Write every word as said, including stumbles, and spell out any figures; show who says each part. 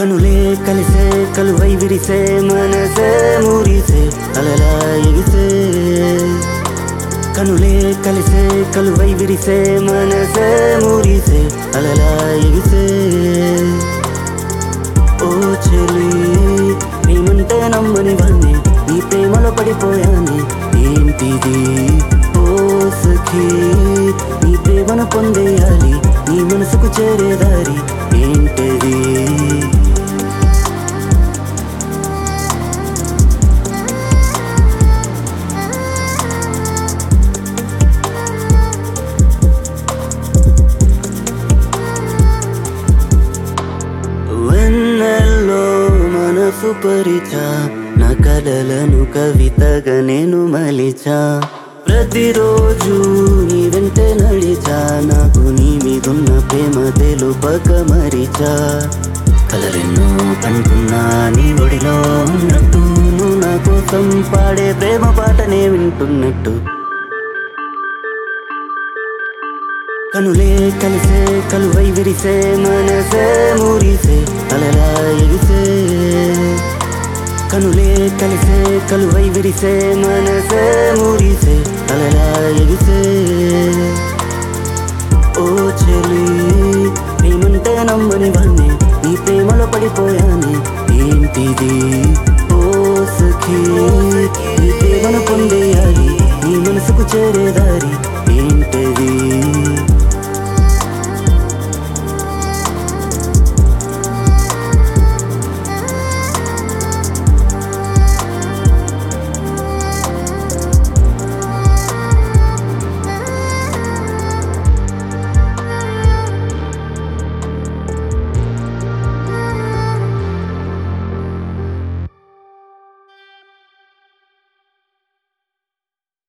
Speaker 1: కనులే కలిసే కలువై విరిసే మనసే మురిసే అలలా ఎగిసే కనులే కలిసే కలువై విరిసే మనసే మురిసే అలలా ఎగిసే ఓ చెలి ప్రేమంటే నమ్మని వాణ్ణి నీ ప్రేమలో పడిపోయాని ఏంటిది ఓ సఖీ నీ ప్రేమను పొందేయాలి నీ మనసుకు చేరే దారి ఏంటిది వెన్నెల్లో మనసు పరిచా నా కలలను కవితగా నేను మలిచా ప్రతిరోజు నీ వెంటే నడిచా నాకు నీ మీదున్న ప్రేమ తెలుపక మరిచా కలరెన్నో కంటున్నా నీ ఒడిలో ఉన్నట్టు నువ్వు నా కోసం పాడే ప్రేమ పాటనే వింటున్నట్టు కనులే కలిసే కలువై విరిసే మనసే మురిసే అలలా ఎగిసే కనులే కలిసే కలువై విరిసే మనసే మురిసే అలలా ఎగిసే ఓ చెలి ప్రేమంటే నమ్మని వాణ్ణి నీ ప్రేమలో పడిపోయా